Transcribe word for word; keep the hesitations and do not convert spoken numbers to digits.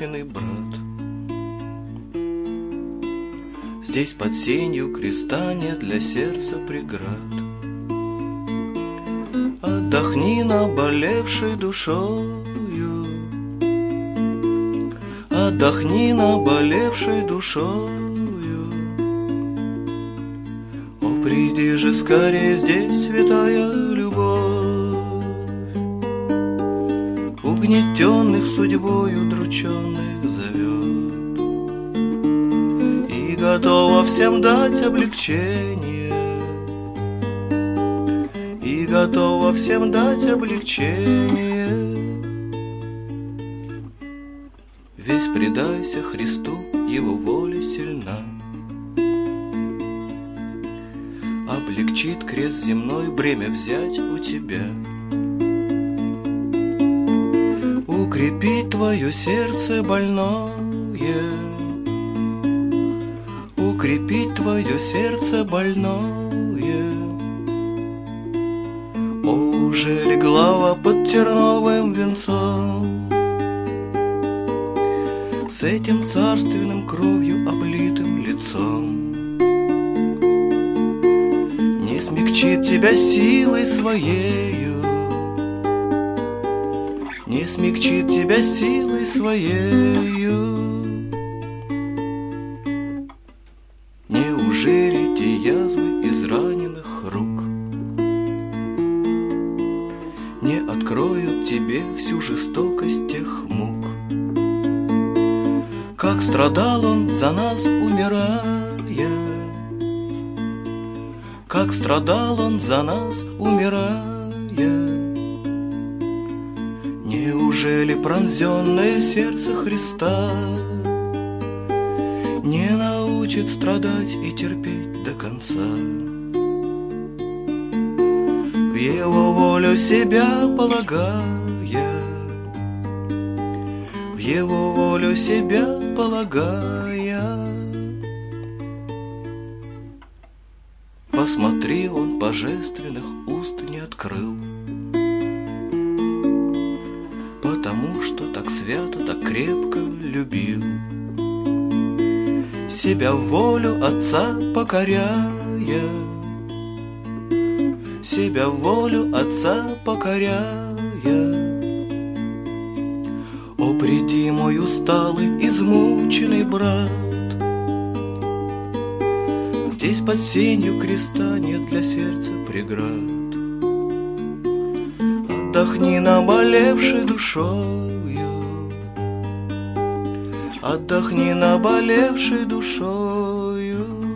измученный брат. Здесь под сенью креста нет для сердца преград. Отдохни наболевшей душою, отдохни наболевшей душою. О, приди же скорее, здесь святая любовь, угнетенных судьбою друченных зовет и готова всем дать облегчение, и готова всем дать облегчение. Весь предайся Христу, Его воля сильна, облегчит крест земной бремя взять у тебя, укрепить твое сердце больное, укрепить твое сердце больное. О, уже ли глава под терновым венцом, с этим царственным кровью облитым лицом, не смягчит тебя силой своею, не смягчит тебя силой своею. Неужели те язвы израненных рук не откроют тебе всю жестокость тех мук? Как страдал он за нас, умирая, как страдал он за нас, умирая. Неужели пронзенное сердце Христа не научит страдать и терпеть до конца? В Его волю себя полагая, в Его волю себя полагая, посмотри, он божественных уст не открыл, потому что так свято, так крепко любил, себя в волю Отца покоряя, себя в волю Отца покоряя. О, приди, мой усталый, измученный брат, здесь под сенью креста нет для сердца преград. Отдохни наболевшей душою, отдохни наболевшей душою.